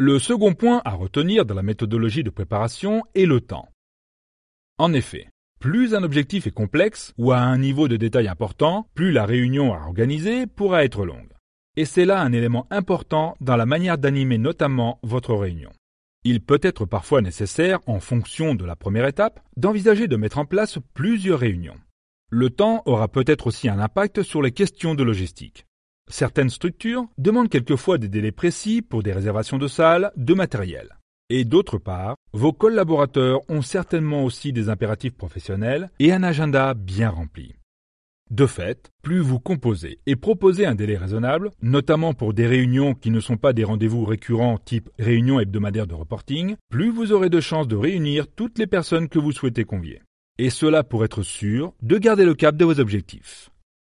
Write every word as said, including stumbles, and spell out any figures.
Le second point à retenir dans la méthodologie de préparation est le temps. En effet, plus un objectif est complexe ou à un niveau de détail important, plus la réunion à organiser pourra être longue. Et c'est là un élément important dans la manière d'animer notamment votre réunion. Il peut être parfois nécessaire, en fonction de la première étape, d'envisager de mettre en place plusieurs réunions. Le temps aura peut-être aussi un impact sur les questions de logistique. Certaines structures demandent quelquefois des délais précis pour des réservations de salles, de matériel. Et d'autre part, vos collaborateurs ont certainement aussi des impératifs professionnels et un agenda bien rempli. De fait, plus vous composez et proposez un délai raisonnable, notamment pour des réunions qui ne sont pas des rendez-vous récurrents type réunion hebdomadaire de reporting, plus vous aurez de chances de réunir toutes les personnes que vous souhaitez convier. Et cela pour être sûr de garder le cap de vos objectifs.